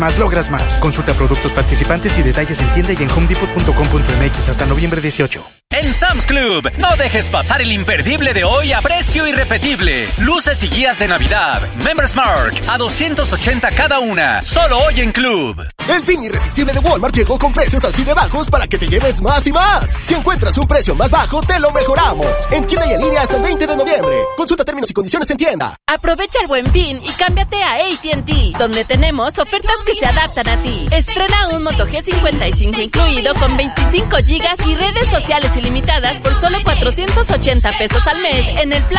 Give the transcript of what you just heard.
Más logras más. Consulta productos participantes y detalles en tienda y en homedepot.com.mx hasta noviembre 18. En Sam's Club, no dejes pasar el imperdible de hoy a precio irrepetible. Luces y guías de Navidad, Members Mark, a $280 cada una. Solo hoy en Club. El fin irresistible de Walmart llegó con precios así de bajos para que te lleves más y más. Si encuentras un precio más bajo, te lo mejoramos. En tienda y en línea hasta el 20 de noviembre. Consulta términos y condiciones en tienda. Aprovecha el Buen Fin y cámbiate a AT&T, donde tenemos ofertas que se adaptan a ti. Estrena un Moto G55 incluido con 25 gigas y redes sociales ilimitadas por solo $480 al mes en el plan